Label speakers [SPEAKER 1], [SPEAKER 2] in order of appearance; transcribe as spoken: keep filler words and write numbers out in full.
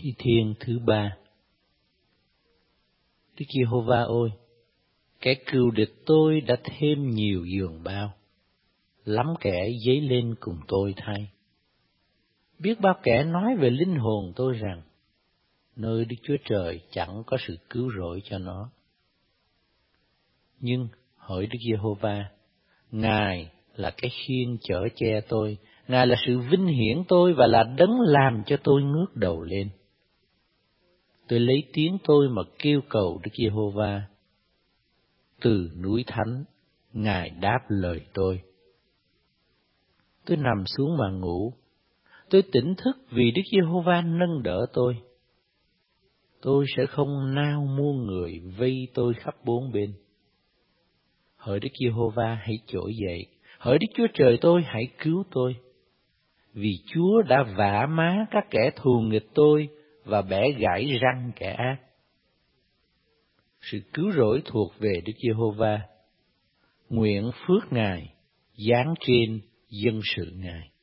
[SPEAKER 1] Thi thiên thứ ba. Đức Giê-hô-va ơi, kẻ cừu địch tôi đã thêm nhiều giường bao, lắm kẻ dấy lên cùng tôi thay. Biết bao kẻ nói về linh hồn tôi rằng, nơi Đức Chúa Trời chẳng có sự cứu rỗi cho nó. Nhưng hỡi Đức Giê-hô-va, Ngài là cái khiên chở che tôi, Ngài là sự vinh hiển tôi và là đấng làm cho tôi ngước đầu lên. Tôi lấy tiếng tôi mà kêu cầu Đức Giê-hô-va. Từ núi thánh, Ngài đáp lời tôi. Tôi nằm xuống mà ngủ, tôi tỉnh thức vì Đức Giê-hô-va nâng đỡ tôi. Tôi sẽ không nao muôn người vây tôi khắp bốn bên. Hỡi Đức Giê-hô-va hãy trỗi dậy, hỡi Đức Chúa Trời tôi hãy cứu tôi. Vì Chúa đã vả má các kẻ thù nghịch tôi và bẻ gãy răng kẻ ác. Sự cứu rỗi thuộc về Đức Giê-hô-va. Nguyện phước Ngài giáng trên dân sự Ngài.